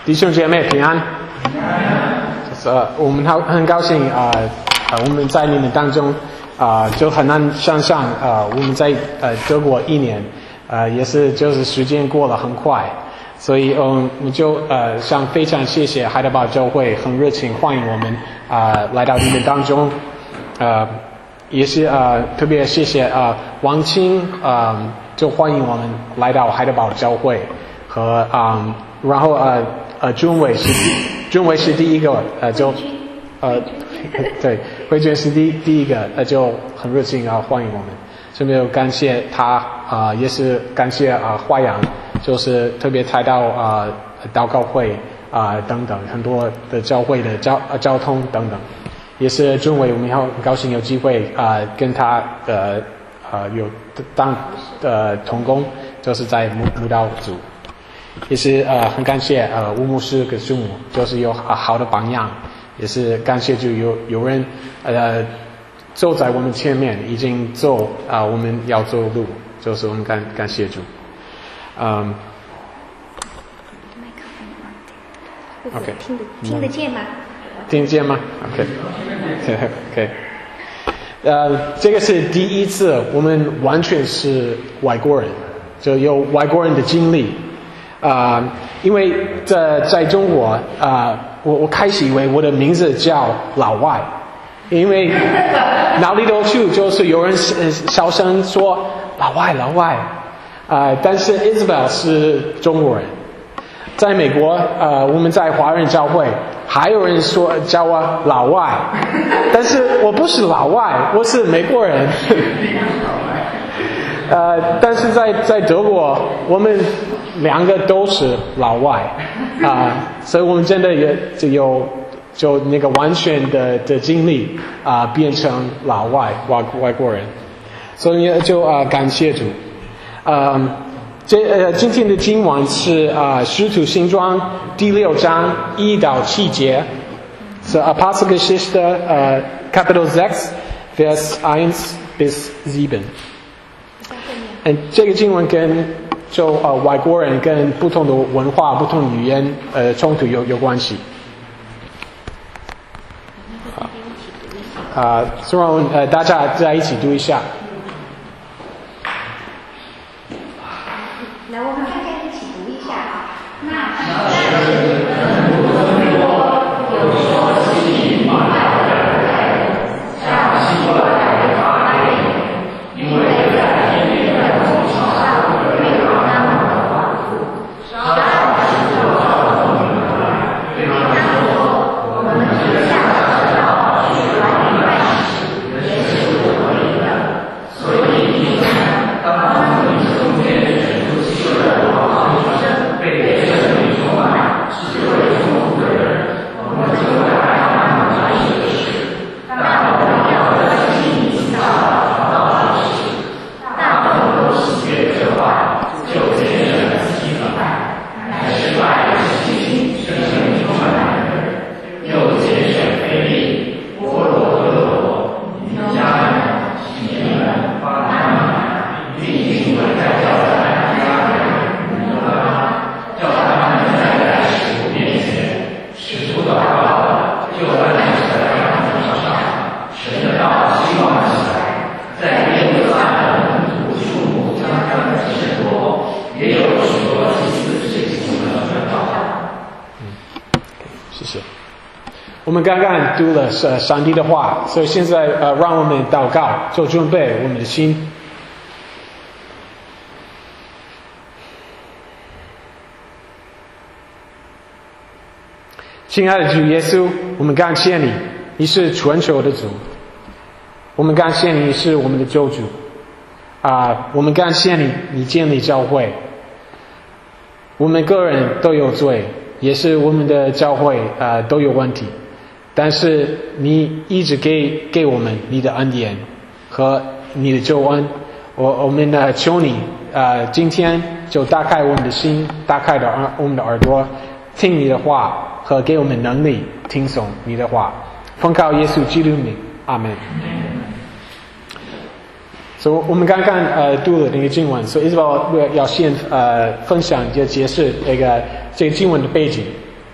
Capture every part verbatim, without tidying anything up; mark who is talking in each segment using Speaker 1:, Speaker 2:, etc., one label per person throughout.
Speaker 1: 弟兄姐妹平安。呃，我们很很高兴啊，呃，我们在你们当中啊、呃，就很难想象啊、呃，我们在呃德国一年，呃，也是就是时间过得很快，所以嗯，我们就呃想非常谢谢海德堡教会很热情欢迎我们啊、呃、来到你们当中，呃，也是呃特别谢谢啊、呃、王清啊、呃、就欢迎我们来到海德堡教会和啊、呃、然后呃。呃，军委是第，军委是第一个，呃，就，呃，对，慧君是第第一个，呃，就很热情啊，欢迎我们。顺便感谢他啊、呃，也是感谢啊、呃、华阳，就是特别谈到啊、呃、祷告会啊、呃、等等很多的教会的交呃交通等等，也是军委我们很高兴有机会啊、呃、跟他呃呃有当呃同工，就是在慕慕道组。也是呃很感谢呃吴牧师跟师母，就是有好好的榜样，也是感谢就有有人呃走在我们前面，已经走啊、呃、我们要走的路，就是我们感感谢主。嗯 ，OK，
Speaker 2: 听得听得见吗？
Speaker 1: 听得见吗 ？OK， OK， 呃，这个是第一次我们完全是外国人，就有外国人的经历。啊、呃，因为在在中国啊、呃，我我开始以为我的名字叫老外，因为哪里都去就是有人小声说老外老外，啊、呃，但是 Isabel 是中国人，在美国呃我们在华人教会还有人说叫我老外，但是我不是老外，我是美国人。呃，但是在在德国，我们两个都是老外啊、呃，所以我们真的也就有就那个完全的的经历啊、呃，变成老外外外国人，所以就啊、呃、感谢主。呃，这呃今天的经文是啊、呃《使徒行传》第六章一到七节，是 Apostelgeschichte 呃 Kapitel sechs Vers eins bis sieben。嗯，这个经文跟就呃外国人跟不同的文化、不同的语言呃冲突有有关系。啊，希望呃大家在一起读一下。
Speaker 2: 来，我们大家一起读一下啊。那。
Speaker 1: 我们刚刚读了呃上帝的话，所以现在呃让我们祷告，做准备我们的心。亲爱的主耶稣，我们感谢你，你是全球的主。我们感谢你是我们的救主啊、呃！我们感谢你，你建立教会。我们个人都有罪，也是我们的教会呃都有问题。但是你一直给给我们你的恩典和你的救恩，我我们呢求你呃今天就打开我们的心，打开的耳我们的耳朵，听你的话和给我们能力听从你的话，奉靠耶稣基督名，阿门。所以我们刚刚呃读了那个经文，所以 Isabel 要先呃分享就解释那个这个经文的背景。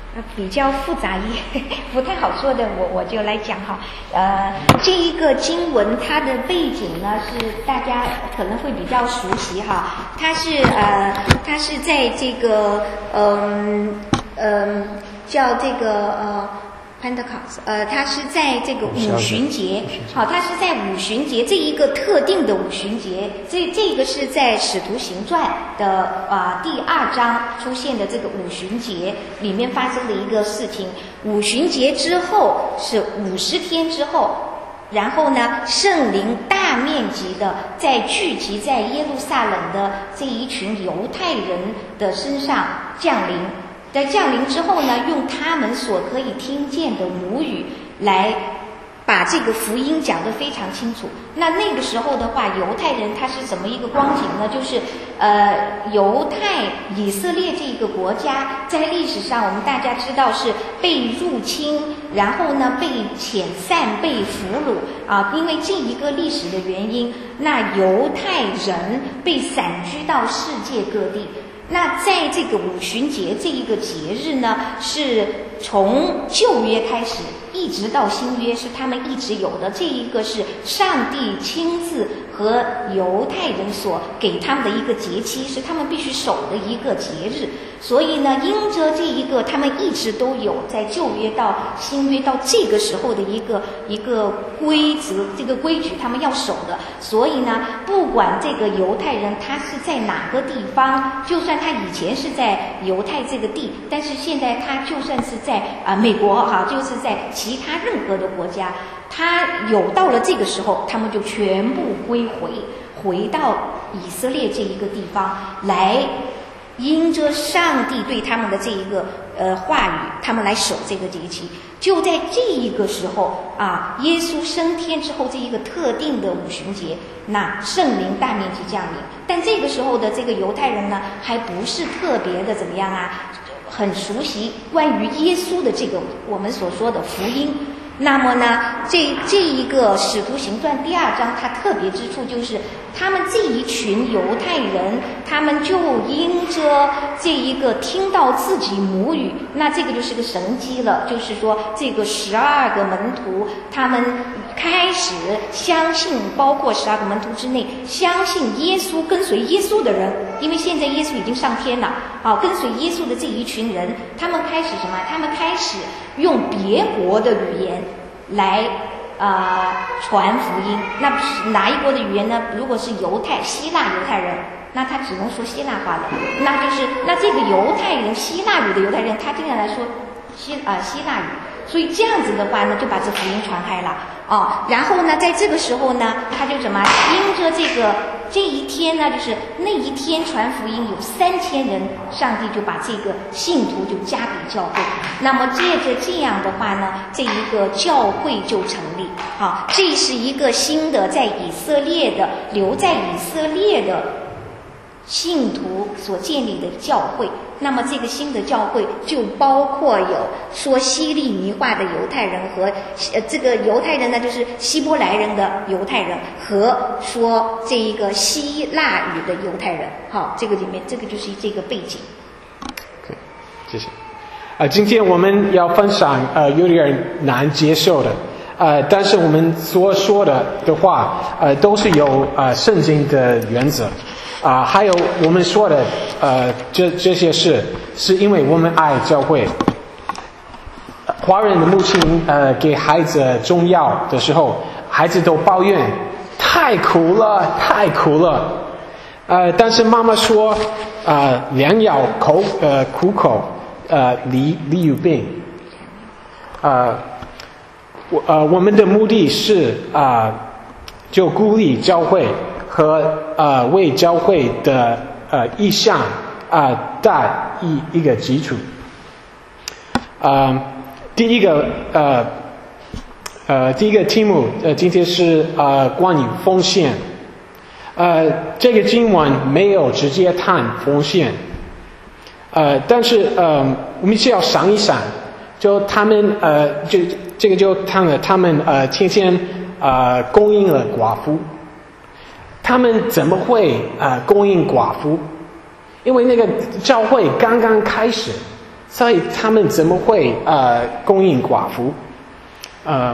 Speaker 2: 呃，比较复杂也不太好说的，我我就来讲哈。呃，这一个经文它的背景呢是大家可能会比较熟悉哈，它是呃它是在这个嗯嗯、呃、叫这个呃。Pentecost， 呃，它是在这个五旬节，好，它是在五旬节这一个特定的五旬节，这这个是在《使徒行传》的啊、呃、第二章出现的这个五旬节里面发生的一个事情。五旬节之后是五十天之后，然后呢，圣灵大面积的在聚集在耶路撒冷的这一群犹太人的身上降临。在降临之后呢，用他们所可以听见的母语来把这个福音讲得非常清楚。那那个时候的话，犹太人他是怎么一个光景呢？就是呃，犹太以色列这个国家在历史上我们大家知道是被入侵，然后呢被遣散、被俘虏啊，因为这一个历史的原因，那犹太人被散居到世界各地。那在这个五旬节这一个节日呢，是从旧约开始一直到新约，是他们一直有的。这一个是上帝亲自和犹太人所给他们的一个节期，是他们必须守的一个节日。所以呢，因着这一个他们一直都有在旧约到新约到这个时候的一个一个规则，这个规矩他们要守的。所以呢，不管这个犹太人他是在哪个地方，就算他以前是在犹太这个地，但是现在他就算是在啊、呃、美国哈，就是在其他任何的国家，他有到了这个时候，他们就全部归回回到以色列这一个地方来，因着上帝对他们的这一个呃话语，他们来守这个节期。就在这一个时候啊，耶稣升天之后这一个特定的五旬节，那圣灵大面积降临。但这个时候的这个犹太人呢，还不是特别的怎么样啊，很熟悉关于耶稣的这个我们所说的福音。那么呢，这这一个使徒行传第二章它特别之处就是，他们这一群犹太人，他们就因着这一个听到自己母语，那这个就是个神迹了，就是说这个十二个门徒他们开始相信，包括十二个门徒之内相信耶稣，跟随耶稣的人，因为现在耶稣已经上天了啊，跟随耶稣的这一群人，他们开始什么？他们开始用别国的语言来啊、呃、传福音。那哪一国的语言呢？如果是犹太希腊犹太人，那他只能说希腊话的，那就是那这个犹太人希腊语的犹太人，他经常来说希啊、呃、希腊语。所以这样子的话呢，就把这福音传开了啊。然后呢，在这个时候呢，他就什么？因着这个这一天呢，就是那一天传福音有三千人，上帝就把这个信徒就加给教会。那么借着这样的话呢，这一个教会就成立。好，这是一个新的在以色列的留在以色列的信徒所建立的教会。那么这个新的教会就包括有说希利尼话的犹太人和呃这个犹太人呢，就是希伯来人的犹太人和说这一个希腊语的犹太人。好，这个里面这个就是这个背景。
Speaker 1: OK， 谢谢。呃，今天我们要分享呃有点难接受的，呃，但是我们所说的的话，呃，都是有呃圣经的原则。啊、呃，还有我们说的，呃，这这些事，是因为我们爱教会。华人的母亲，呃，给孩子中药的时候，孩子都抱怨太苦了，太苦了。呃，但是妈妈说，呃，良药口，呃，苦口，呃，离离有病。呃，我呃，我们的目的是啊、呃，就鼓励教会。和呃为教会的呃意向啊、呃、带一一个基础。呃，第一个呃呃第一个题目呃今天是呃关于奉献。呃，这个经文没有直接谈奉献。呃，但是呃我们需要想一想，就他们呃就这个就谈了他们呃天天呃供应了寡妇。他们怎么会呃供应寡妇？因为那个教会刚刚开始， 所以他们怎么会呃供应寡妇？呃，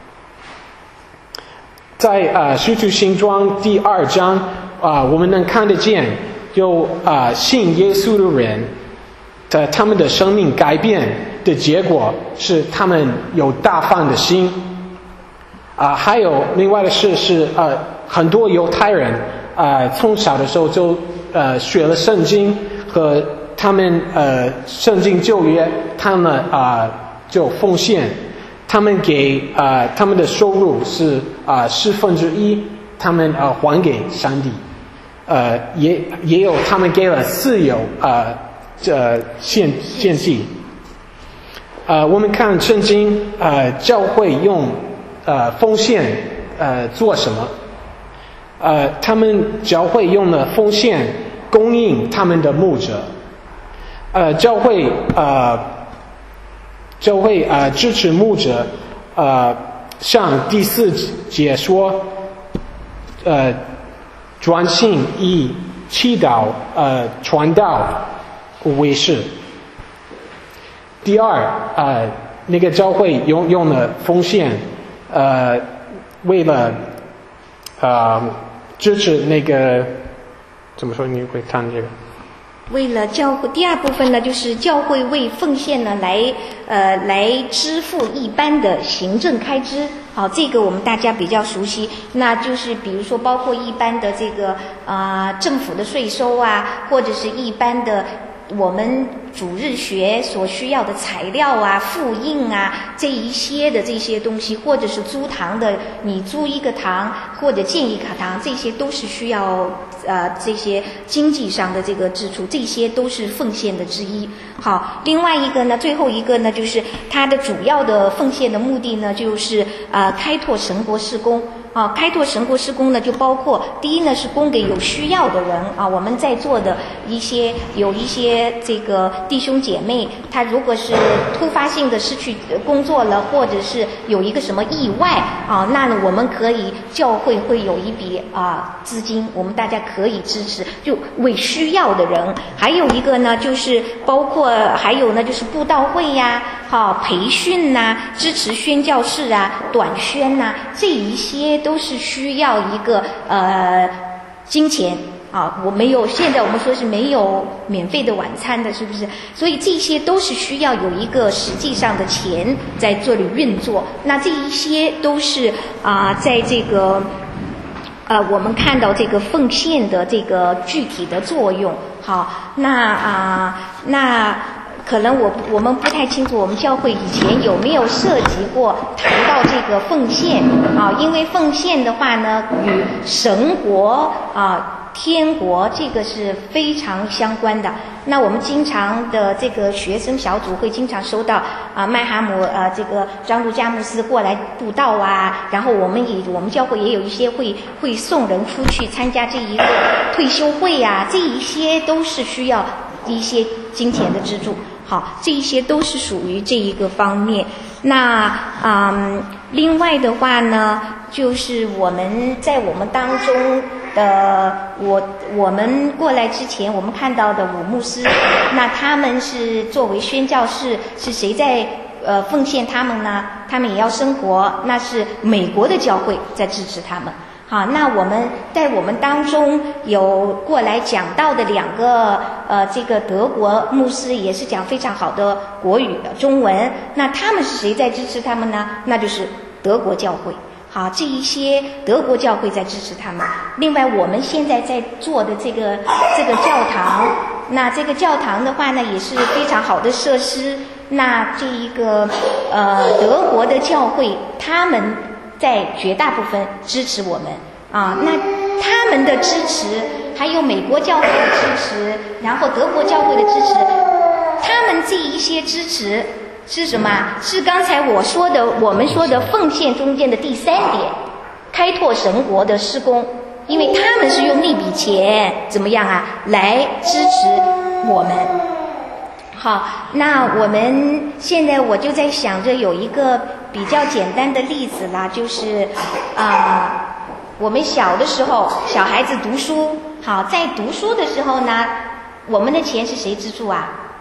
Speaker 1: 在呃《使徒行传》第二章啊、呃，我们能看得见有啊、呃、信耶稣的人的他们的生命改变的结果是他们有大方的心啊、呃，还有另外的事是呃很多犹太人啊、呃、从小的时候就呃学了圣经和他们呃圣经旧约，他们啊、呃、就奉献。他们给呃他们的收入是啊、呃、四分之一，他们呃还给上帝，呃也也有他们给了自由呃这献献祭，呃我们看圣经呃教会用呃奉献呃做什么？呃他们教会用了奉献供应他们的牧者，呃教会呃。就会呃支持牧者，呃像第四节说，呃专心以祈祷呃传道为事。第二呃那个教会用用了奉献，呃为了呃支持那个怎么说？你会看这个？
Speaker 2: 为了教会，第二部分呢，就是教会为奉献呢来呃来支付一般的行政开支。好，这个我们大家比较熟悉，那就是比如说包括一般的这个啊、呃、政府的税收啊，或者是一般的我们主日学所需要的材料啊、复印啊这一些的这些东西，或者是租堂的，你租一个堂或者建一个堂，这些都是需要呃这些经济上的这个支出，这些都是奉献的之一。好，另外一个呢，最后一个呢，就是它的主要的奉献的目的呢，就是呃开拓神国事工。啊，开拓神国事工呢，就包括第一呢是供给有需要的人啊，我们在座的一些有一些这个弟兄姐妹，他如果是突发性的失去工作了，或者是有一个什么意外啊，那呢我们可以教会会有一笔啊资金，我们大家可以支持，就为需要的人。还有一个呢，就是包括还有呢就是布道会呀、好培训呐、啊、支持宣教士啊、短宣呐、啊、这一些。都是需要一个呃金钱啊，我没有，现在我们说是没有免费的晚餐的，是不是？所以这些都是需要有一个实际上的钱在这里运作。那这一些都是啊、呃，在这个呃我们看到这个奉献的这个具体的作用。好，那啊、呃、那。可能我我们不太清楚，我们教会以前有没有涉及过谈到这个奉献啊？因为奉献的话呢，与神国啊、天国这个是非常相关的。那我们经常的这个学生小组会经常收到啊麦哈姆呃这个张路加牧师过来布道啊，然后我们也我们教会也有一些会会送人出去参加这一个退休会啊，这一些都是需要一些金钱的资助。好，这一些都是属于这一个方面。那嗯，另外的话呢，就是我们在我们当中的我我们过来之前，我们看到的武牧师，那他们是作为宣教士，是谁在呃奉献他们呢？他们也要生活，那是美国的教会在支持他们。好，那我们在我们当中有过来讲到的两个呃，这个德国牧师也是讲非常好的国语的中文。那他们是谁在支持他们呢？那就是德国教会。好，这一些德国教会在支持他们。另外，我们现在在做的这个这个教堂，那这个教堂的话呢，也是非常好的设施。那这一个呃，德国的教会，他们在绝大部分支持我们啊，那他们的支持，还有美国教会的支持，然后德国教会的支持，他们这一些支持是什么？是刚才我说的，我们说的奉献中间的第三点，开拓神国的施工，因为他们是用那笔钱怎么样啊，来支持我们。好，那我们现在我就在想着有一个比较简单的例子啦，就是啊、呃，我们小的时候，小孩子读书，好，在读书的时候呢，我们的钱是谁资助啊？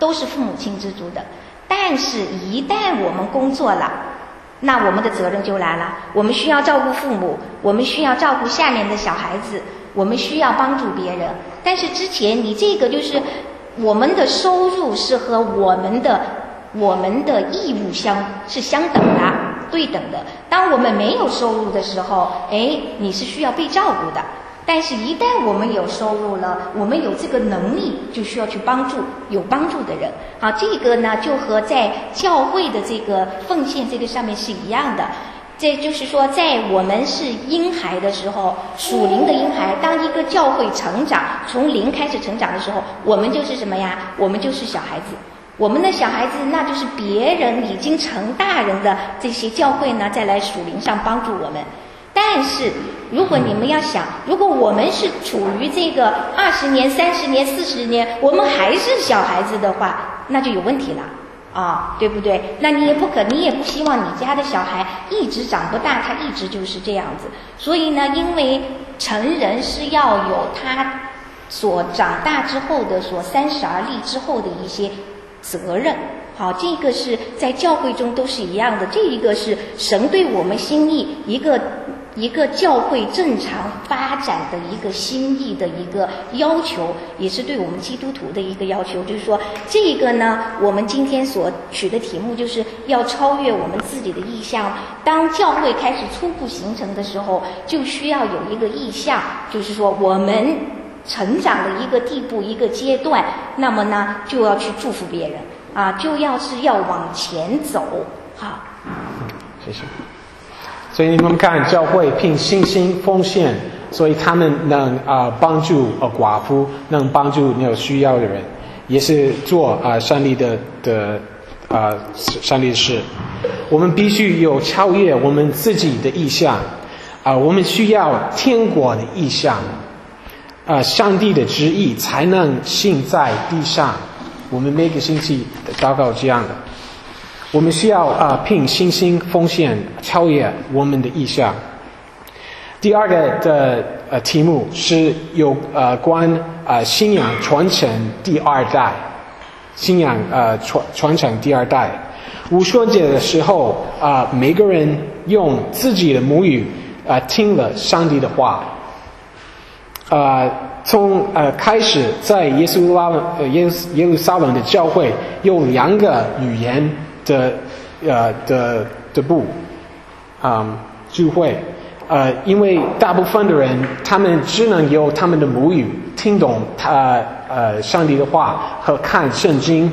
Speaker 2: 都是父母亲之足的。但是，一旦我们工作了，那我们的责任就来了。我们需要照顾父母，我们需要照顾下面的小孩子，我们需要帮助别人。但是之前你这个就是我们的收入是和我们的我们的义务相是相等的、对等的。当我们没有收入的时候，哎，你是需要被照顾的。但是，一旦我们有收入了，我们有这个能力，就需要去帮助有帮助的人。好，这个呢，就和在教会的这个奉献这个上面是一样的。这就是说，在我们是婴孩的时候，属灵的婴孩，当一个教会成长，从零开始成长的时候，我们就是什么呀？我们就是小孩子。我们的小孩子，那就是别人已经成大人的这些教会呢，再来属灵上帮助我们。但是，如果你们要想，如果我们是处于这个二十年、三十年、四十年，我们还是小孩子的话，那就有问题了啊，对不对？那你也不可，你也不希望你家的小孩一直长不大，他一直就是这样子。所以呢，因为成人是要有他所长大之后的、所三十而立之后的一些责任。好，这个是在教会中都是一样的。这一个是神对我们心意一个一个教会正常发展的一个心意的一个要求，也是对我们基督徒的一个要求。就是说，这个呢，我们今天所取的题目就是要超越我们自己的意向。当教会开始初步形成的时候，就需要有一个意向，就是说我们成长的一个地步、一个阶段，那么呢，就要去祝福别人。啊，就要是要往前走，好。
Speaker 1: 谢谢。所以你们看，教会凭信心奉献，所以他们能啊、呃、帮助呃寡妇，能帮助有需要的人，也是做啊、呃、上帝的的啊、呃、上帝的事。我们必须有超越我们自己的意向，啊、呃，我们需要天国的意向，啊、呃，上帝的旨意才能行在地上。我们每个星期的祷告这样的，我们需要啊、呃、凭信心奉献，超越我们的意向。第二个的呃题目是有呃关呃信仰传承第二代，信仰呃传传承第二代。无双节的时候啊、呃，每个人用自己的母语啊、呃、听了上帝的话，啊、呃。从呃开始，在耶稣拉呃耶耶路撒冷的教会有两个语言的呃的的部啊、嗯、聚会，呃，因为大部分的人他们只能用他们的母语听懂他呃上帝的话和看圣经。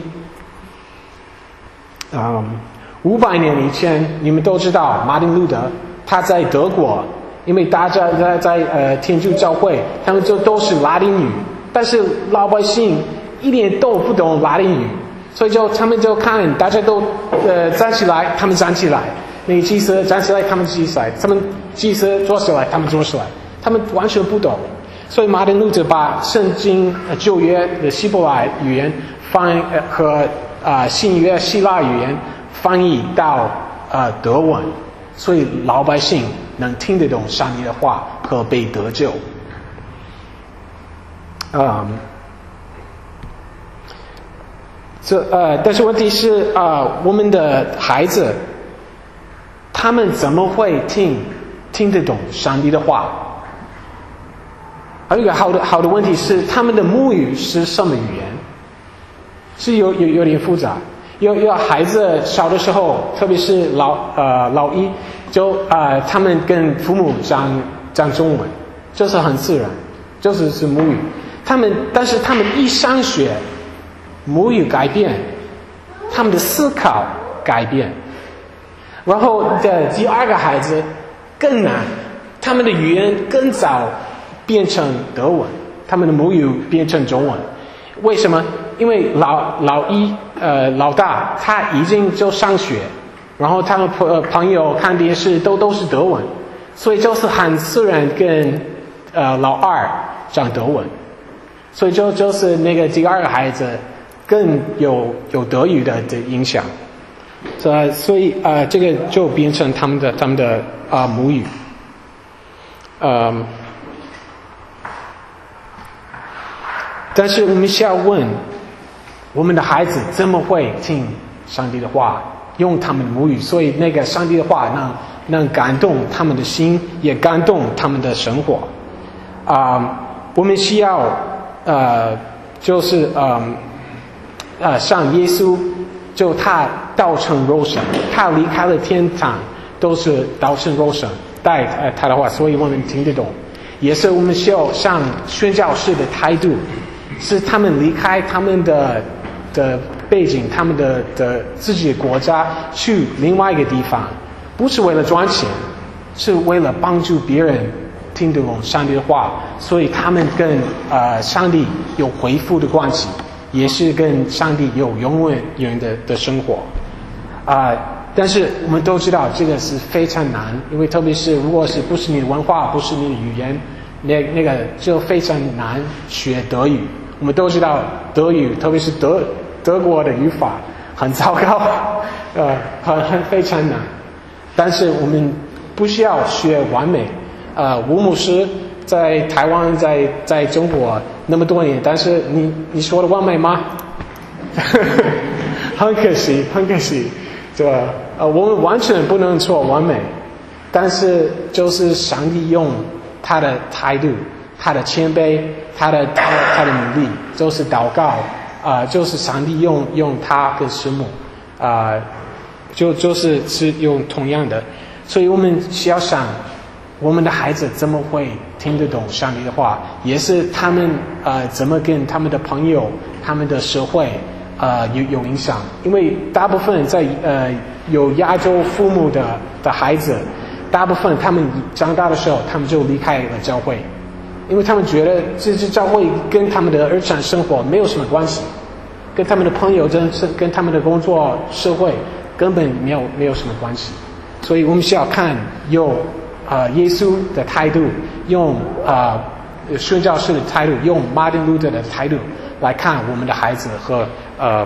Speaker 1: 嗯，五百年以前，你们都知道马丁路德他在德国。因为大家在在呃天主教会，他们就都是拉丁语，但是老百姓一点都不懂拉丁语，所以就他们就看大家都呃站起来，他们站起来；那祭司站起来，他们站起来；他们祭司坐起来，他们坐起来，他们完全不懂。所以马丁路德把圣经呃旧约的希伯来语言翻呃和啊、呃、新约希腊语言翻译到呃德文，所以老百姓能听得懂上帝的话和被得救。嗯，这呃，但是问题是啊、呃，我们的孩子，他们怎么会听听得懂上帝的话？还有一个好的好的问题是，他们的母语是什么语言？是有有有点复杂。有有孩子小的时候，特别是老呃老一，就呃他们跟父母讲讲中文，就是很自然，就是是母语。他们但是他们一上学，母语改变，他们的思考改变。然后的第二个孩子更难，他们的语言更早变成德文，他们的母语变成中文。为什么？因为老老一呃老大他已经就上学，然后他们朋朋友看电视都都是德文，所以就是很自然跟呃老二讲德文，所以就就是那个第二个孩子更有有德语的的影响，呃所以呃这个就变成他们的他们的啊、呃、母语，嗯。但是我们需要问， 我们的孩子怎么会听上帝的话，用他们的母语？所以那个上帝的话能能感动他们的心，也感动他们的生活。啊、呃，我们需要呃，就是呃呃，像耶稣，就他道成肉身，他离开了天堂，都是道成肉身带呃他的话，所以我们听得懂。也是我们需要像宣教士的态度，是他们离开他们的的背景，他们的的自己的国家，去另外一个地方，不是为了赚钱，是为了帮助别人听得懂上帝的话，所以他们跟呃上帝有恢复的关系，也是跟上帝有永远的的生活啊、呃。但是我们都知道这个是非常难，因为特别是如果是不是你的文化，不是你的语言，那那个就非常难学德语。我们都知道德语，特别是德德国的语法很糟糕，呃，很很非常难。但是我们不需要学完美。呃，吴牧师在台湾，在在中国那么多年，但是你你说的完美吗？很可惜，很可惜。这个呃，我们完全不能做完美，但是就是上帝用他的态度、他的谦卑、他的他的他的努力，就是祷告啊、呃，就是上帝用用他跟师母啊、呃，就就是是用同样的，所以我们需要想，我们的孩子怎么会听得懂上帝的话，也是他们呃怎么跟他们的朋友、他们的社会。呃，有有影响，因为大部分在呃有亚洲父母的的孩子，大部分他们长大的时候，他们就离开了教会，因为他们觉得这这教会跟他们的日常生活没有什么关系，跟他们的朋友、跟跟他们的工作、社会根本没有没有什么关系，所以我们需要看用呃耶稣的态度，用呃宣教士的态度，用马丁路德的态度来看我们的孩子和。呃，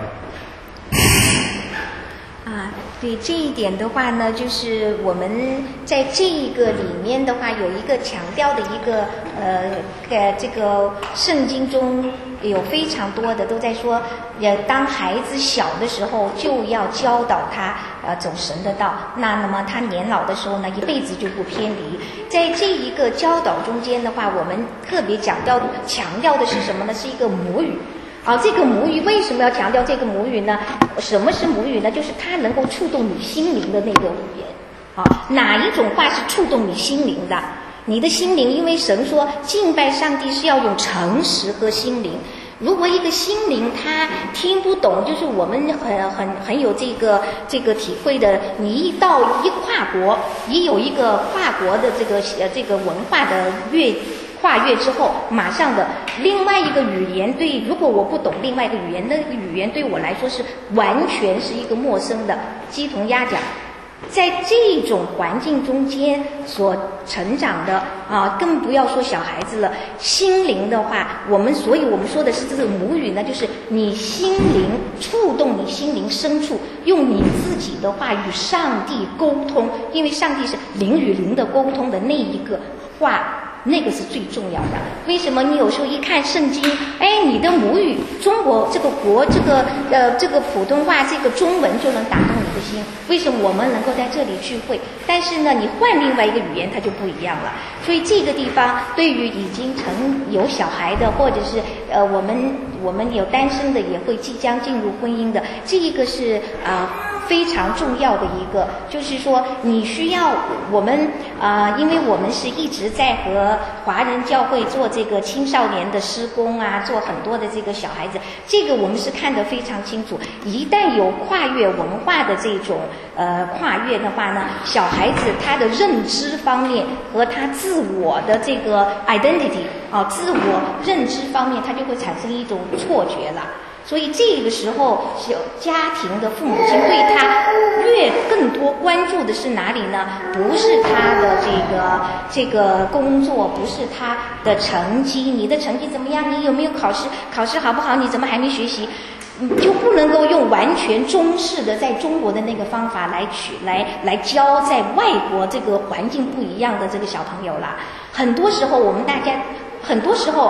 Speaker 2: 啊，对这一点的话呢，就是我们在这一个里面的话，有一个强调的一个呃，呃，这个圣经中有非常多的都在说，呃，当孩子小的时候就要教导他呃走神的道，那那么他年老的时候呢，一辈子就不偏离。在这一个教导中间的话，我们特别讲调强调的是什么呢？是一个母语。啊，这个母语为什么要强调这个母语呢？什么是母语呢？就是它能够触动你心灵的那个语言。啊，哪一种话是触动你心灵的？你的心灵，因为神说敬拜上帝是要用诚实和心灵。如果一个心灵他听不懂，就是我们很很很有这个这个体会的，你一到一跨国，一有一个跨国的这个呃这个文化的越。跨越之后，马上的另外一个语言对，如果我不懂另外一个语言，那个语言对我来说是完全是一个陌生的鸡同鸭讲。在这种环境中间所成长的啊，更不要说小孩子了。心灵的话，我们所以我们说的是这个母语呢，就是你心灵触动你心灵深处，用你自己的话与上帝沟通，因为上帝是灵与灵的沟通的那一个话。那个是最重要的。为什么你有时候一看圣经，哎，你的母语中国这个国这个呃这个普通话这个中文就能打动你的心？为什么我们能够在这里聚会？但是呢，你换另外一个语言它就不一样了。所以这个地方对于已经成有小孩的，或者是呃我们我们有单身的，也会即将进入婚姻的，这一个是啊。呃非常重要的一个，就是说你需要我们啊、呃，因为我们是一直在和华人教会做这个青少年的施工啊，做很多的这个小孩子，这个我们是看得非常清楚。一旦有跨越文化的这种呃跨越的话呢，小孩子他的认知方面和他自我的这个 identity 啊，自我认知方面，他就会产生一种错觉了。所以这个时候，家庭的父母亲对他越更多关注的是哪里呢？不是他的这个这个工作，不是他的成绩，你的成绩怎么样？你有没有考试？考试好不好？你怎么还没学习？就不能够用完全中式的在中国的那个方法来取来来教在外国这个环境不一样的这个小朋友啦。很多时候我们大家很多时候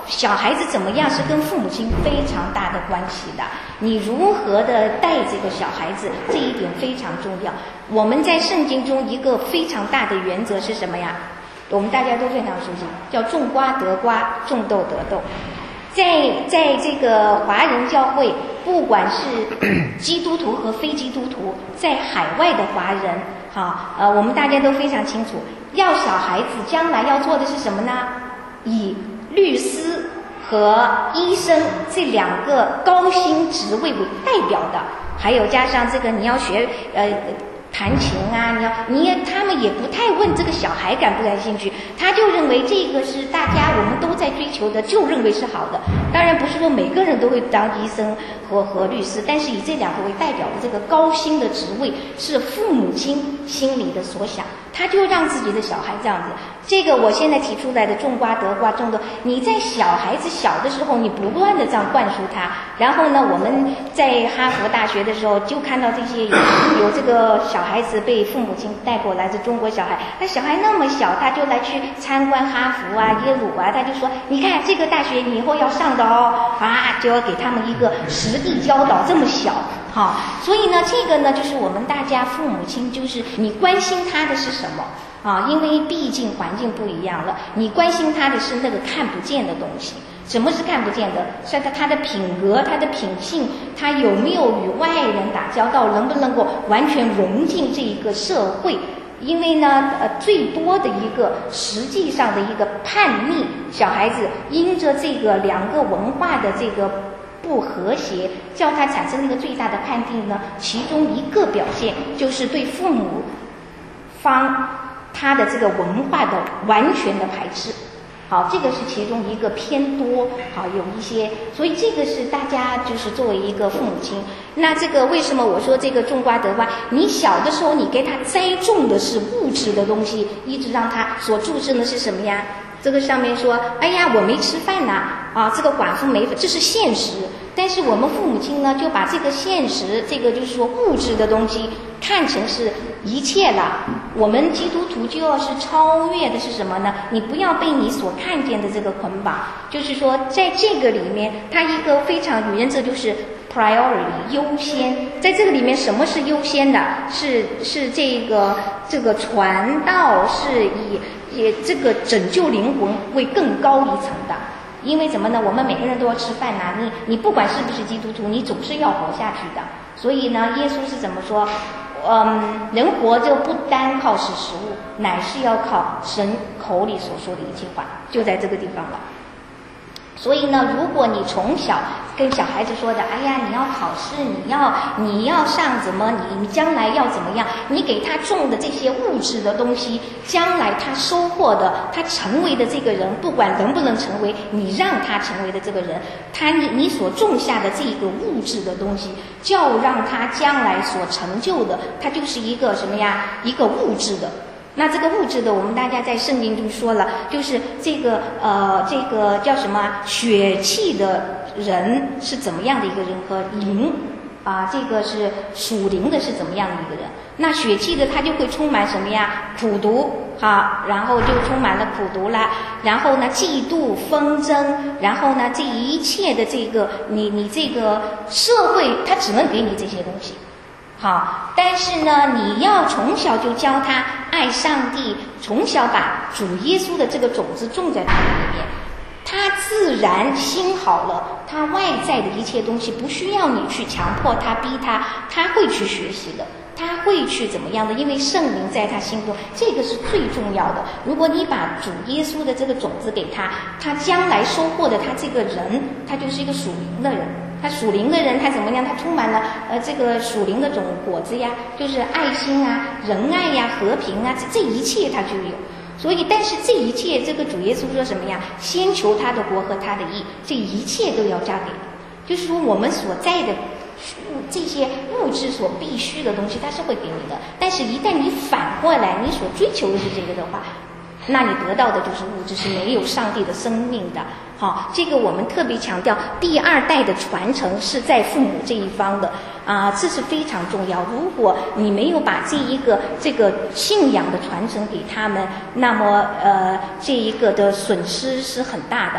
Speaker 2: 小孩子怎么样是跟父母亲非常大的关系的。你如何的带这个小孩子，这一点非常重要。我们在圣经中一个非常大的原则是什么呀？我们大家都非常熟悉，叫种瓜得瓜，种豆得豆。在在这个华人教会，不管是基督徒和非基督徒，在海外的华人，哈，呃，我们大家都非常清楚，要小孩子将来要做的是什么呢？以律师和医生这两个高薪职位为代表的，还有加上这个你要学呃。弹琴啊，你要你也他们也不太问这个小孩感不感兴趣，他就认为这个是大家我们都在追求的，就认为是好的。当然不是说每个人都会当医生和和律师，但是以这两个为代表的这个高薪的职位是父母亲心里的所想，他就让自己的小孩这样子。这个我现在提出来的种瓜得瓜种豆，你在小孩子小的时候，你不断的这样灌输他，然后呢，我们在哈佛大学的时候就看到这些有有这个小孩子被父母亲带过来的中国小孩，那小孩那么小，他就来去参观哈佛啊、耶鲁啊，他就说，你看这个大学你以后要上的哦，啊，就要给他们一个实地教导，这么小。好，所以呢，这个呢，就是我们大家父母亲，就是你关心他的是什么啊？因为毕竟环境不一样了，你关心他的是那个看不见的东西。什么是看不见的？是他他的品格、他的品性，他有没有与外人打交道，能不能够完全融进这一个社会？因为呢，呃，最多的一个实际上的一个叛逆，小孩子因着这个两个文化的这个不和谐，叫他产生一个最大的判定呢，其中一个表现就是对父母方他的这个文化的完全的排斥。好，这个是其中一个偏多，好，有一些，所以这个是大家就是作为一个父母亲，那这个为什么我说这个种瓜得瓜？你小的时候你给他栽种的是物质的东西，一直让他所注视的是什么呀？这个上面说，哎呀，我没吃饭呐，啊，这个寡妇没，这是现实。但是我们父母亲呢，就把这个现实，这个就是说物质的东西，看成是一切了。我们基督徒就要是超越的是什么呢？你不要被你所看见的这个捆绑，就是说在这个里面，它一个非常原则就是 priority 优先。在这个里面，什么是优先的？是是这个这个传道是以也这个拯救灵魂为更高一层的。因为什么呢？我们每个人都要吃饭呐、啊，你你不管是不是基督徒，你总是要活下去的。所以呢，耶稣是怎么说？嗯，人活着不单靠吃食物，乃是要靠神口里所说的一句话，就在这个地方了。所以呢，如果你从小跟小孩子说的，哎呀，你要考试，你要你要上怎么，你你将来要怎么样，你给他种的这些物质的东西，将来他收获的，他成为的这个人，不管能不能成为，你让他成为的这个人，他你你所种下的这个物质的东西，就要让他将来所成就的，他就是一个什么呀？一个物质的。那这个物质的，我们大家在圣经中说了，就是这个呃，这个叫什么血气的人是怎么样的一个人，和灵啊，这个是属灵的是怎么样的一个人。那血气的他就会充满什么呀？苦毒，好，然后就充满了苦毒啦，然后呢嫉妒纷争，然后呢这一切的这个你你这个社会它只能给你这些东西。好，但是呢，你要从小就教他爱上帝，从小把主耶稣的这个种子种在他的里面，他自然心好了，他外在的一切东西不需要你去强迫他、逼他，他会去学习的，他会去怎么样的？因为圣灵在他心中，这个是最重要的。如果你把主耶稣的这个种子给他，他将来收获的他这个人，他就是一个属灵的人。他属灵的人，他怎么样？他充满了呃这个属灵的种果子呀，就是爱心啊、仁爱呀、和平啊，这这一切他就有。所以，但是这一切，这个主耶稣说什么呀？先求他的国和他的义，这一切都要加给你。就是说，我们所在的这些物质所必须的东西，他是会给你的。但是，一旦你反过来，你所追求的是这个的话，那你得到的就是物质，是没有上帝的生命的。好，这个我们特别强调，第二代的传承是在父母这一方的啊，这是非常重要。如果你没有把这一个这个信仰的传承给他们，那么呃，这一个的损失是很大的。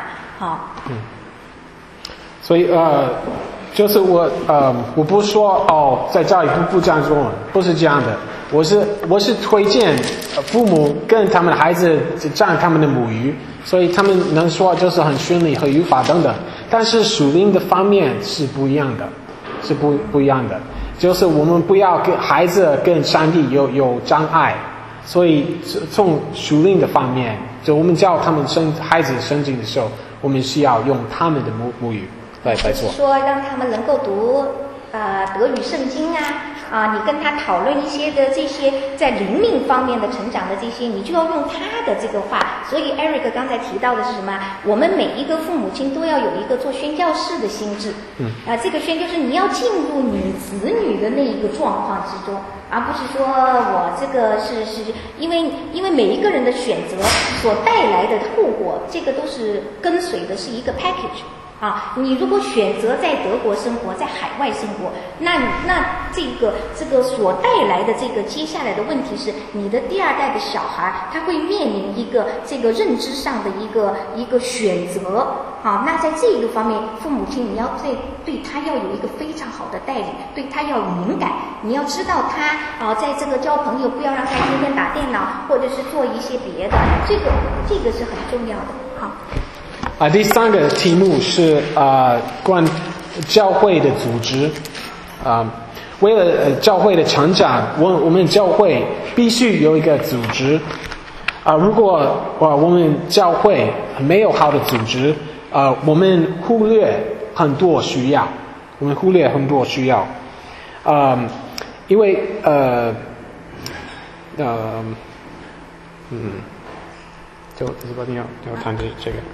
Speaker 2: 好。
Speaker 1: 嗯。所以呃，就是我呃，我不是说哦，在家里不不讲中文，不是这样的。我是我是推荐父母跟他们的孩子讲他们的母语，所以他们能说就是很顺利和语法等等。但是属灵的方面是不一样的，是不不一样的。就是我们不要跟孩子跟上帝有有障碍，所以从属灵的方面，就我们教他们生孩子圣经的时候，我们需要用他们的母母语来来做。
Speaker 2: 说让他们能够读呃德语圣经啊。啊，你跟他讨论一些的这些在灵命方面的成长的这些，你就要用他的这个话。所以 Eric 刚才提到的是什么？我们每一个父母亲都要有一个做宣教士的心智。嗯。啊，这个宣教士你要进入你子女的那一个状况之中，而不是说我这个是是因为因为每一个人的选择所带来的后果，这个都是跟随的是一个 package。啊，你如果选择在德国生活，在海外生活，那那这个这个所带来的这个接下来的问题是，你的第二代的小孩他会面临一个这个认知上的一个一个选择。好，那在这个方面，父母亲你要对对他要有一个非常好的带领，对他要敏感，你要知道他啊，在这个交朋友，不要让他天天打电脑，或者是做一些别的，这个这个是很重要的。好。
Speaker 1: 啊，第三个题目是啊，关教会的组织啊，为了呃教会的成长，我我们教会必须有一个组织啊。如果啊我们教会没有好的组织啊，我们忽略很多需要，我们忽略很多需要啊，因为呃呃嗯，就这是你要要谈这这个。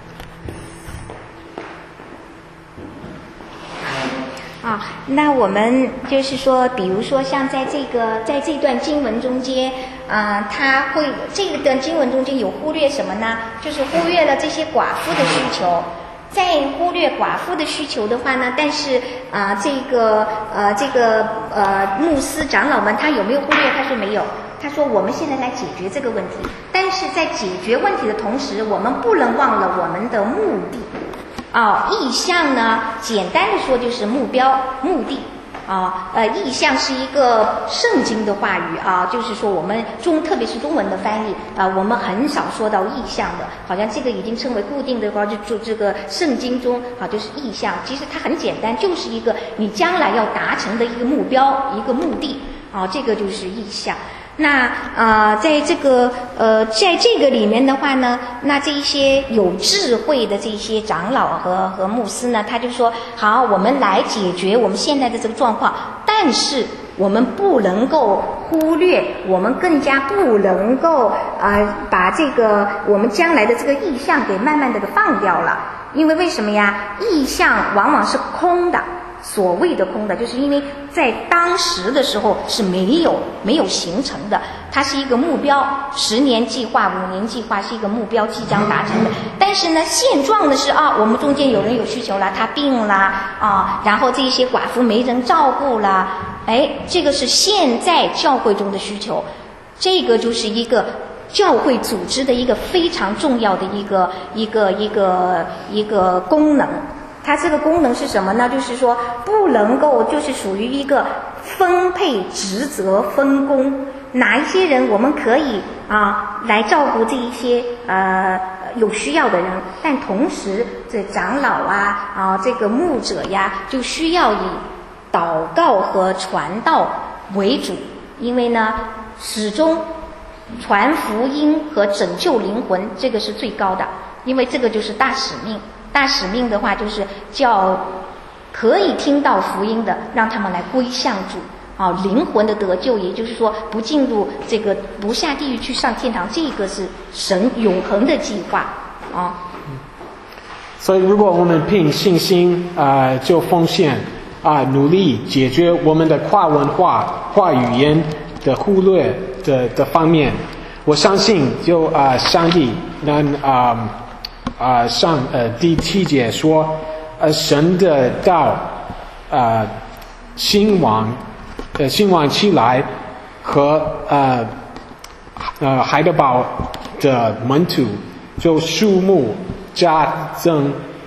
Speaker 2: 啊，那我们就是说，比如说像在这个在这段经文中间，啊、呃，他会这段经文中间有忽略什么呢？就是忽略了这些寡妇的需求。在忽略寡妇的需求的话呢，但是啊、呃，这个呃这个呃牧师长老们他有没有忽略？他说没有。他说我们现在来解决这个问题，但是在解决问题的同时，我们不能忘了我们的目的。啊、哦，意向呢，简单的说就是目标、目的。啊，呃，意向是一个圣经的话语啊，就是说我们中，特别是中文的翻译啊，我们很少说到意向的，好像这个已经称为固定的话，就就这个圣经中啊，就是意向。其实它很简单，就是一个你将来要达成的一个目标、一个目的啊，这个就是意向。那啊、呃，在这个呃，在这个里面的话呢，那这一些有智慧的这些长老和和牧师呢，他就说：好，我们来解决我们现在的这个状况，但是我们不能够忽略，我们更加不能够啊、呃，把这个我们将来的这个意向给慢慢的给放掉了，因为为什么呀？意向往往是空的。所谓的空的，就是因为在当时的时候是没有没有形成的，它是一个目标，十年计划、五年计划是一个目标即将达成的。但是呢，现状的是啊，我们中间有人有需求了，他病啦啊，然后这些寡妇没人照顾啦，哎，这个是现在教会中的需求，这个就是一个教会组织的一个非常重要的一个一个一个一个功能。它这个功能是什么呢？就是说不能够就是属于一个分配职责分工，哪一些人我们可以啊来照顾这一些呃有需要的人，但同时这长老啊啊这个牧者呀就需要以祷告和传道为主，因为呢始终传福音和拯救灵魂这个是最高的，因为这个就是大使命。大使命的话，就是叫可以听到福音的，让他们来归向主啊，灵魂的得救，也就是说不进入这个不下地狱去上天堂，这个是神永恒的计划啊。
Speaker 1: 所以，如果我们凭信心啊、呃，就奉献啊、呃，努力解决我们的跨文化、跨语言的忽略的的方面，我相信就啊、呃，上帝能啊。呃啊、呃，上呃第七节说，呃神的道，呃兴旺，呃兴旺起来，和呃呃海德堡的门徒就数目加增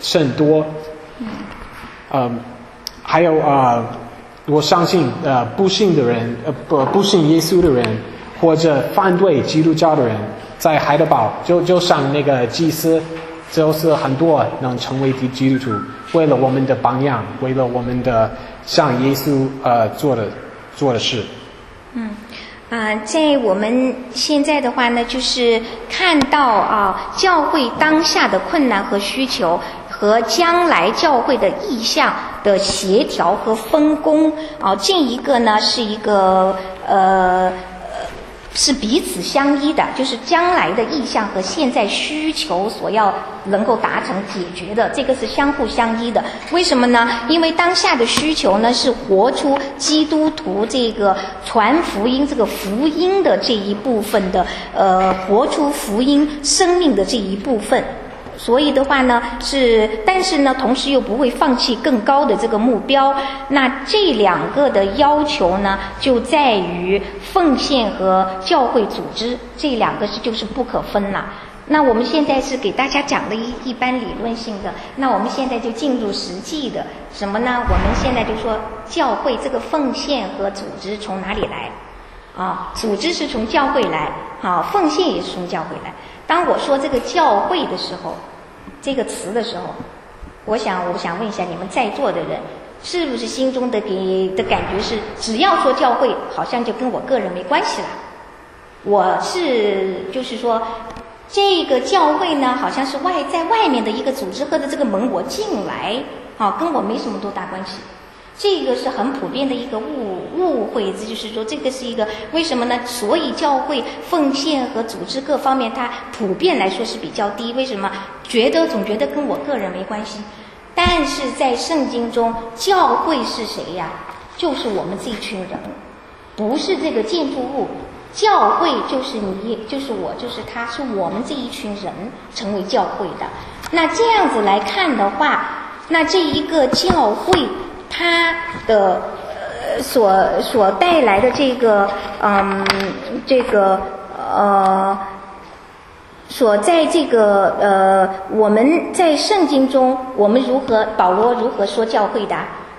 Speaker 1: 甚多。呃，还有呃，我相信呃不信的人，呃不不信耶稣的人，或者反对基督教的人，在海德堡就就像那个祭司，就是很多能成为基基督徒，为了我们的榜样，为了我们的像耶稣呃做的做的事。
Speaker 2: 嗯。啊、呃，在我们现在的话呢，就是看到啊，教会当下的困难和需求，和将来教会的意向的协调和分工啊，这一个呢是一个呃。是彼此相依的，就是将来的意向和现在需求所要能够达成解决的，这个是相互相依的。为什么呢？因为当下的需求呢是活出基督徒这个传福音这个福音的这一部分的呃活出福音生命的这一部分。所以的话呢是，但是呢同时又不会放弃更高的这个目标。那这两个的要求呢就在于奉献和教会组织，这两个是就是不可分了。那我们现在是给大家讲的一一般理论性的，那我们现在就进入实际的什么呢？我们现在就说教会这个奉献和组织从哪里来啊？组织是从教会来，啊，奉献也是从教会来。当我说这个教会的时候，这个词的时候，我想我想问一下你们在座的人，是不是心中的给的感觉是，只要说教会，好像就跟我个人没关系了？我是就是说，这个教会呢，好像是外在外面的一个组织或者这个门，我进来，啊，跟我没什么多大关系。这个是很普遍的一个误误会，这就是说这个是一个为什么呢？所以教会奉献和组织各方面，它普遍来说是比较低。为什么？觉得总觉得跟我个人没关系。但是在圣经中，教会是谁呀？就是我们这一群人，不是这个建筑物。教会就是你，就是我，就是他，是我们这一群人成为教会的。那这样子来看的话，那这一个教会它的呃所所带来的这个嗯这个呃所在这个呃我们在圣经中，我们如何保罗如何说教会的？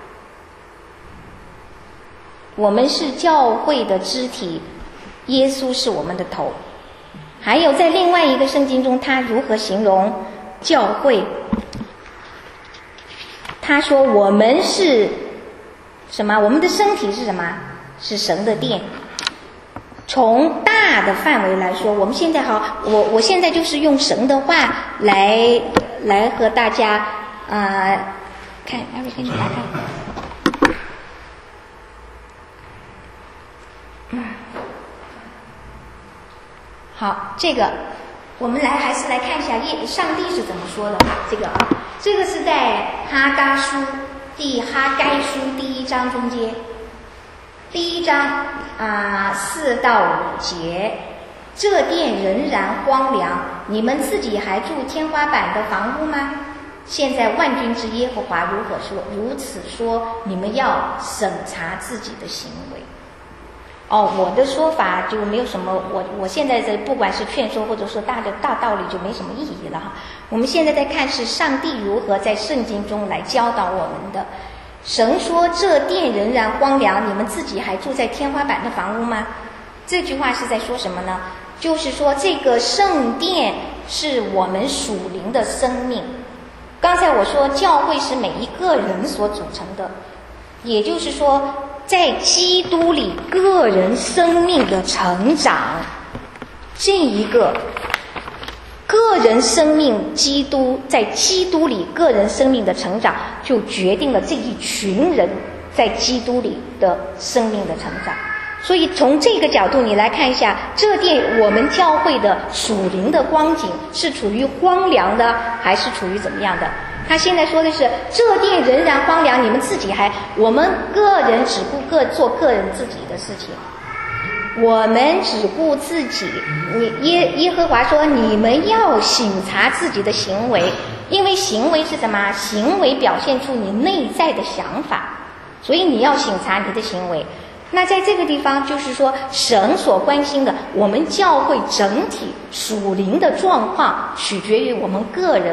Speaker 2: 我们是教会的肢体，耶稣是我们的头。还有在另外一个圣经中，他如何形容教会？他说我们是什么？我们的身体是什么？是神的殿。从大的范围来说，我们现在好，我我现在就是用神的话来来和大家啊、呃、看，艾瑞跟你来看。嗯，好，这个我们来还是来看一下耶上帝是怎么说的。这个啊，这个是在哈该书第哈该书第一章中间，第一章啊四到五节，这殿仍然荒凉，你们自己还住天花板的房屋吗？现在万军之耶和华如何说？如此说，你们要审查自己的行为。哦，我的说法就没有什么，我我现在这不管是劝说或者说大的大道理就没什么意义了哈。我们现在在看是上帝如何在圣经中来教导我们的。神说这殿仍然荒凉，你们自己还住在天花板的房屋吗？这句话是在说什么呢？就是说这个圣殿是我们属灵的生命。刚才我说教会是每一个人所组成的，也就是说在基督里个人生命的成长，这一个个人生命基督在基督里个人生命的成长，就决定了这一群人在基督里的生命的成长。所以从这个角度你来看一下，这殿我们教会的属灵的光景是处于荒凉的还是处于怎么样的？他现在说的是这殿仍然荒凉，你们自己还我们个人只顾各做个人自己的事情，我们只顾自己。你耶耶和华说你们要省察自己的行为，因为行为是什么？行为表现出你内在的想法，所以你要省察你的行为。那在这个地方就是说神所关心的我们教会整体属灵的状况取决于我们个人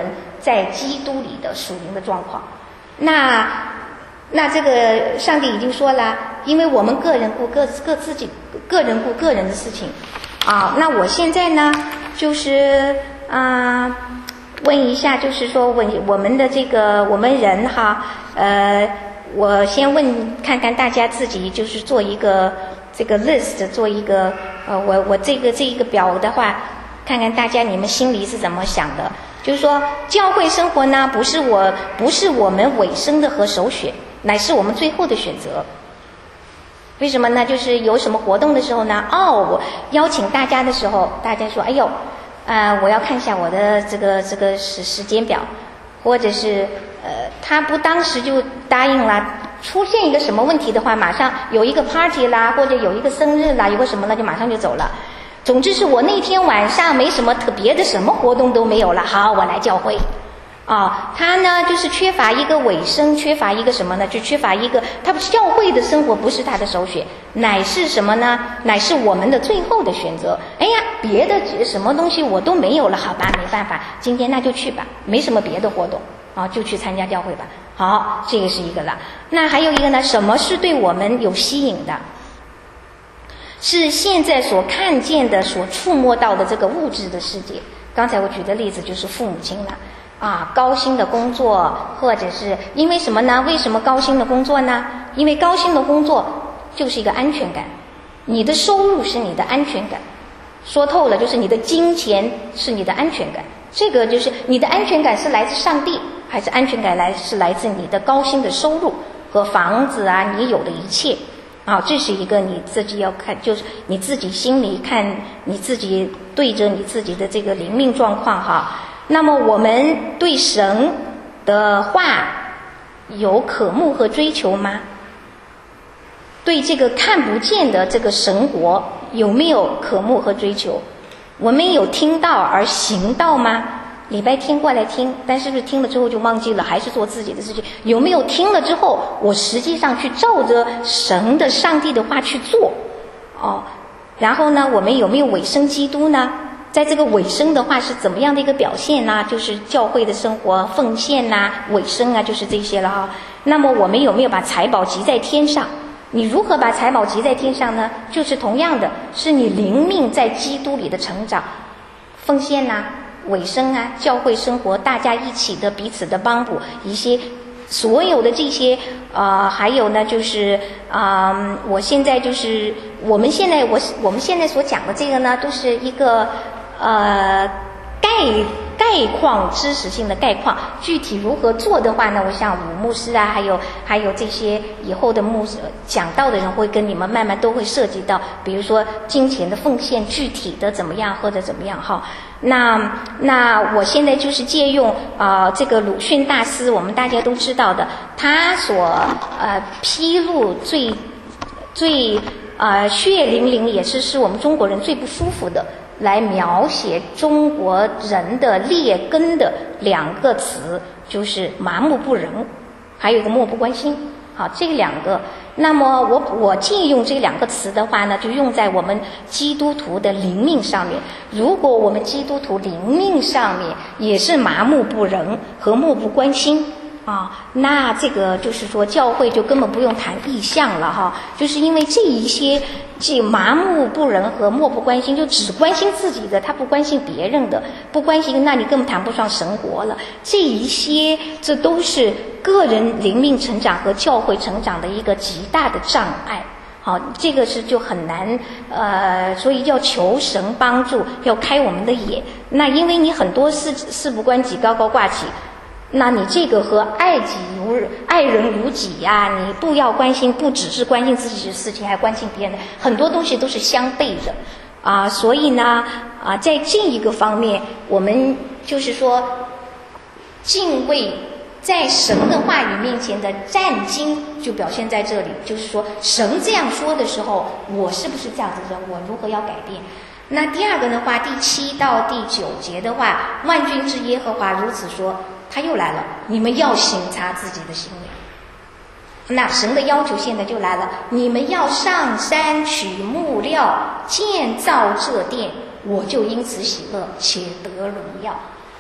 Speaker 2: 在基督里的属灵的状况。那那这个上帝已经说了，因为我们个人顾各各自己个人顾个人的事情啊。那我现在呢，就是啊、呃，问一下，就是说问我们的这个我们人哈，呃，我先问看看大家自己，就是做一个这个 list， 做一个呃，我我这个这一个表的话，看看大家你们心里是怎么想的。就是说，教会生活呢，不是我不是我们尾声的和首选，乃是我们最后的选择。为什么呢？就是有什么活动的时候呢，哦，我邀请大家的时候，大家说，哎呦，呃，我要看一下我的这个这个时时间表，或者是呃，他不当时就答应了，出现一个什么问题的话，马上有一个 party 啦，或者有一个生日啦，有个什么呢，就马上就走了。总之是我那天晚上没什么特别的，什么活动都没有了。好，我来教会。啊，他呢就是缺乏一个尾声，缺乏一个什么呢？就缺乏一个，他教会的生活不是他的首选，乃是什么呢？乃是我们的最后的选择。哎呀，别的什么东西我都没有了，好吧，没办法，今天那就去吧，没什么别的活动啊，就去参加教会吧。好，这个是一个了。那还有一个呢，什么是对我们有吸引的？是现在所看见的、所触摸到的这个物质的世界。刚才我举的例子就是父母亲了啊，高薪的工作，或者是因为什么呢？为什么高薪的工作呢？因为高薪的工作就是一个安全感，你的收入是你的安全感，说透了就是你的金钱是你的安全感。这个就是你的安全感是来自上帝，还是安全感来是来自你的高薪的收入和房子啊，你有的一切。啊，这是一个你自己要看，就是你自己心里看你自己对着你自己的这个灵命状况哈。那么我们对神的话有渴慕和追求吗？对这个看不见的这个神国有没有渴慕和追求？我们有听到而行道吗？礼拜天过来听，但是不是听了之后就忘记了，还是做自己的事情？有没有听了之后，我实际上去照着神的、上帝的话去做？哦，然后呢，我们有没有委身基督呢？在这个委身的话是怎么样的一个表现呢？就是教会的生活、奉献呐、委身啊，就是这些了哈。那么我们有没有把财宝积在天上？你如何把财宝积在天上呢？就是同样的，是你灵命在基督里的成长、奉献呐、委身啊，教会生活，大家一起的彼此的帮补，一些所有的这些呃，还有呢，就是啊、呃，我现在就是我们现在我我们现在所讲的这个呢，都是一个呃概概况知识性的概况，具体如何做的话呢，我想武牧师啊，还有还有这些以后的牧师讲道的人会跟你们慢慢都会涉及到，比如说金钱的奉献具体的怎么样或者怎么样哈。那那我现在就是借用啊、呃、这个鲁迅大师，我们大家都知道的，他所呃披露最最呃血淋淋，也是是我们中国人最不舒服的，来描写中国人的劣根的两个词，就是麻木不仁，还有一个漠不关心。好，这两个，那么我我借用这两个词的话呢，就用在我们基督徒的灵命上面。如果我们基督徒灵命上面也是麻木不仁和漠不关心啊，那这个就是说教会就根本不用谈意向了哈，就是因为这一些这麻木不仁和漠不关心，就只关心自己的，他不关心别人的，不关心，那你根本谈不上神国了。这一些这都是个人灵命成长和教会成长的一个极大的障碍。好，这个是就很难，呃，所以要求神帮助，要开我们的眼。那因为你很多事事不关己，高高挂起。那你这个和爱己如爱人如己呀、啊，你不要关心，不只是关心自己的事情，还关心别人的，很多东西都是相悖的啊。所以呢，啊，在这一个方面，我们就是说，敬畏在神的话语面前的战兢，就表现在这里，就是说，神这样说的时候，我是不是这样子的？我如何要改变？那第二个的话，第七到第九节的话，万军之耶和华如此说。他又来了，你们要省察自己的行为。那神的要求现在就来了，你们要上山取木料建造这殿，我就因此喜乐且得荣耀。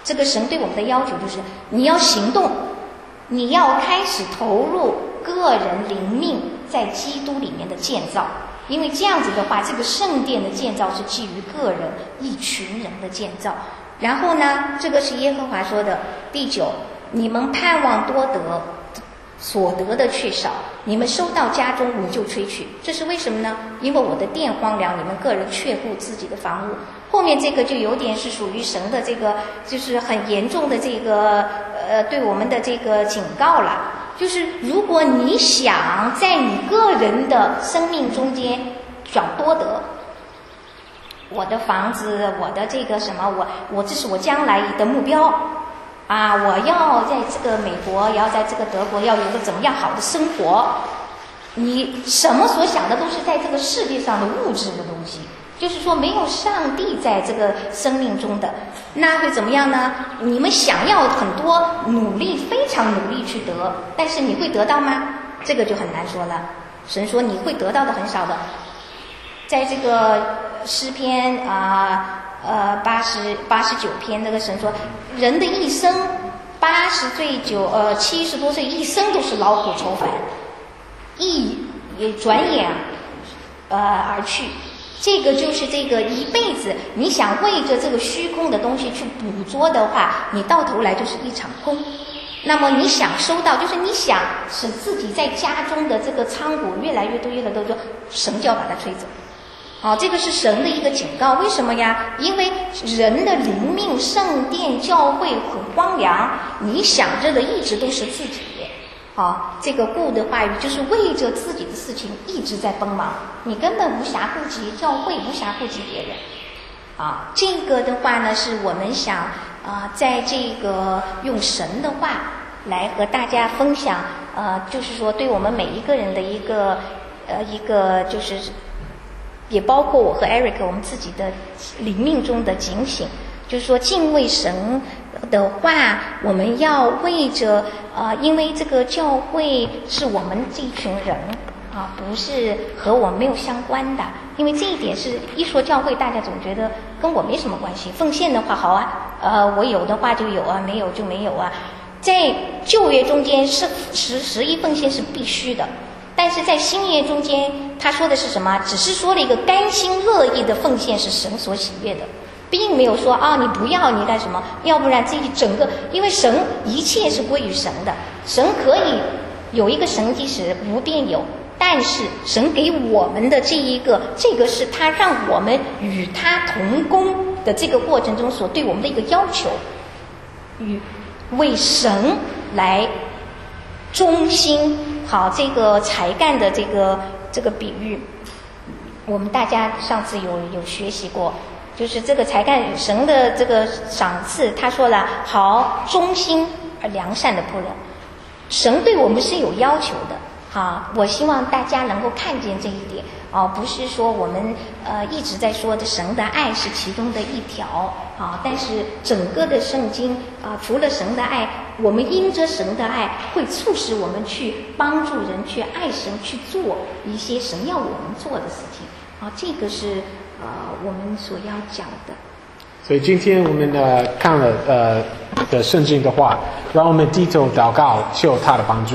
Speaker 2: 这个神对我们的要求就是你要行动，你要开始投入个人灵命在基督里面的建造，因为这样子的话，这个圣殿的建造是基于个人一群人的建造。然后呢，这个是耶和华说的。第九，你们盼望多得，所得的却少，你们收到家中你就吹去，这是为什么呢？因为我的殿荒凉，你们个人却顾自己的房屋。后面这个就有点是属于神的这个，就是很严重的这个呃对我们的这个警告了。就是如果你想在你个人的生命中间找多得，我的房子，我的这个什么，我我这是我将来的目标啊！我要在这个美国，也要在这个德国，要有个怎么样好的生活。你什么所想的都是在这个世界上的物质的东西，就是说没有上帝在这个生命中的，那会怎么样呢？你们想要很多努力，非常努力去得，但是你会得到吗？这个就很难说了。神说你会得到的很少的。在这个诗篇啊呃八十八十九篇，那个神说人的一生八十岁九呃七十多岁一生都是劳苦愁烦，一也转眼呃而去。这个就是这个一辈子，你想为着这个虚空的东西去捕捉的话，你到头来就是一场空。那么你想收到，就是你想使自己在家中的这个仓谷越来越多越来越多，神就要把它吹走。好、哦，这个是神的一个警告。为什么呀？因为人的灵命、圣殿、教会很荒凉，你想着的一直都是自己。好、哦，这个顾的话语就是为着自己的事情一直在奔忙，你根本无暇顾及教会，无暇顾及别人。啊，这个的话呢，是我们想啊、呃，在这个用神的话来和大家分享，呃，就是说对我们每一个人的一个呃一个就是。也包括我和 Eric 我们自己的灵命中的警醒，就是说敬畏神的话，我们要为着呃，因为这个教会是我们这一群人啊，不是和我没有相关的。因为这一点是一说教会，大家总觉得跟我没什么关系。奉献的话好啊，呃，我有的话就有啊，没有就没有啊。在旧约中间是十十一奉献是必须的。但是在新约中间，他说的是什么？只是说了一个甘心乐意的奉献是神所喜悦的，并没有说啊你不要你干什么，要不然这一整个，因为神一切是归于神的，神可以有一个神迹使无变有，但是神给我们的这一个，这个是他让我们与他同工的这个过程中所对我们的一个要求，与为神来忠心。好，这个才干的这个这个比喻，我们大家上次有有学习过，就是这个才干神的这个赏赐，他说了，好忠心而良善的仆人，神对我们是有要求的。好，我希望大家能够看见这一点哦，不是说我们呃一直在说的神的爱是其中的一条啊，但是整个的圣经啊，除了神的爱，我们因着神的爱会促使我们去帮助人，去爱神，去做一些神要我们做的事情啊，这个是呃我们所要讲的。
Speaker 1: 所以今天我们呃看了呃的圣经的话，让我们低头祷告，求他的帮助。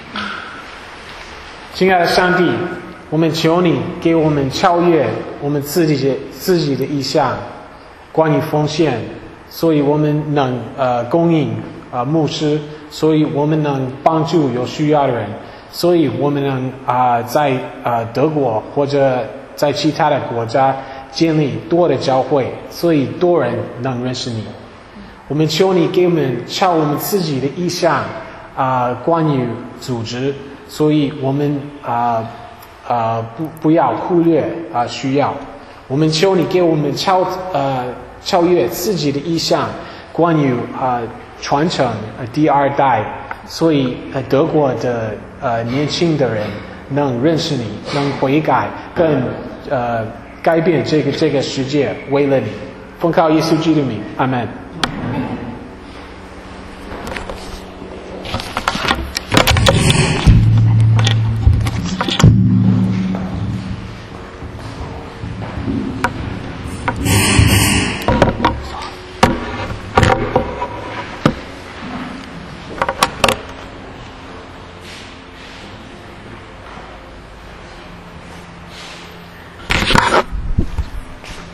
Speaker 1: 亲爱的上帝，我们求你给我们超越我们自己的自己的意向，关于奉献，所以我们能呃供应呃牧师，所以我们能帮助有需要的人，所以我们能啊、呃、在呃德国或者在其他的国家建立多的教会，所以多人能认识你。我们求你给我们超我们自己的意向啊、呃，关于组织。所以我们啊啊、呃呃、不不要忽略啊、呃、需要，我们求你给我们超呃超越自己的意向，关于啊、呃、传承呃第二代，所以呃德国的呃年轻的人能认识你，能悔改，更呃改变这个这个世界，为了你，奉靠耶稣基督的名，阿们。